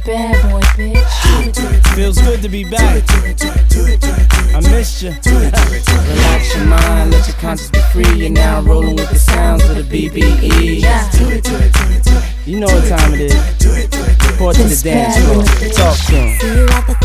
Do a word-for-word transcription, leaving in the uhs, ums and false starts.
bad boy, bitch. Feels good to be back. I missed you. Relax your mind, let your conscience be free. You're now rolling with the sounds of the B B E. You know what time it is. Report to the dance floor. Talk to 'em. See you at the